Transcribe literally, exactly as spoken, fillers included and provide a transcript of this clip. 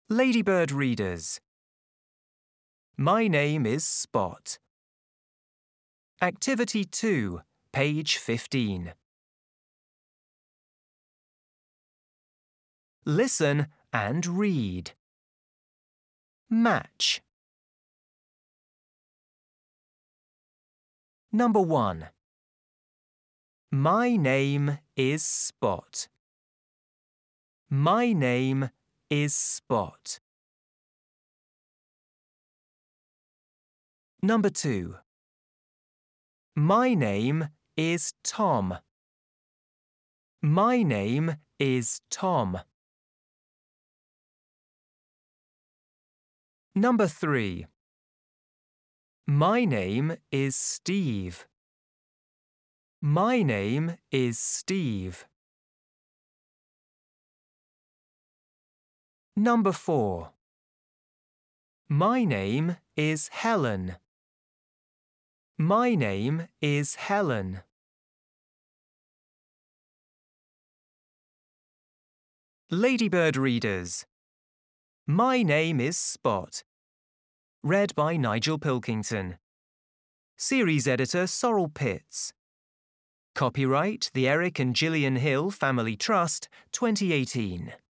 Ladybird readers. My name is Spot. Activity two, page fifteen. Listen and read. Match. Number one. My name is Spot. My name is Spot. Number two. My name is Tom. My name is Tom. Number three. My name is Steve. My name is Steve. Number four. My name is Helen. My name is Helen. Ladybird readers. My name is Spot. Read by Nigel Pilkington. Series editor Sorrel Pitts. Copyright The Eric and Gillian Hill Family Trust, twenty eighteen.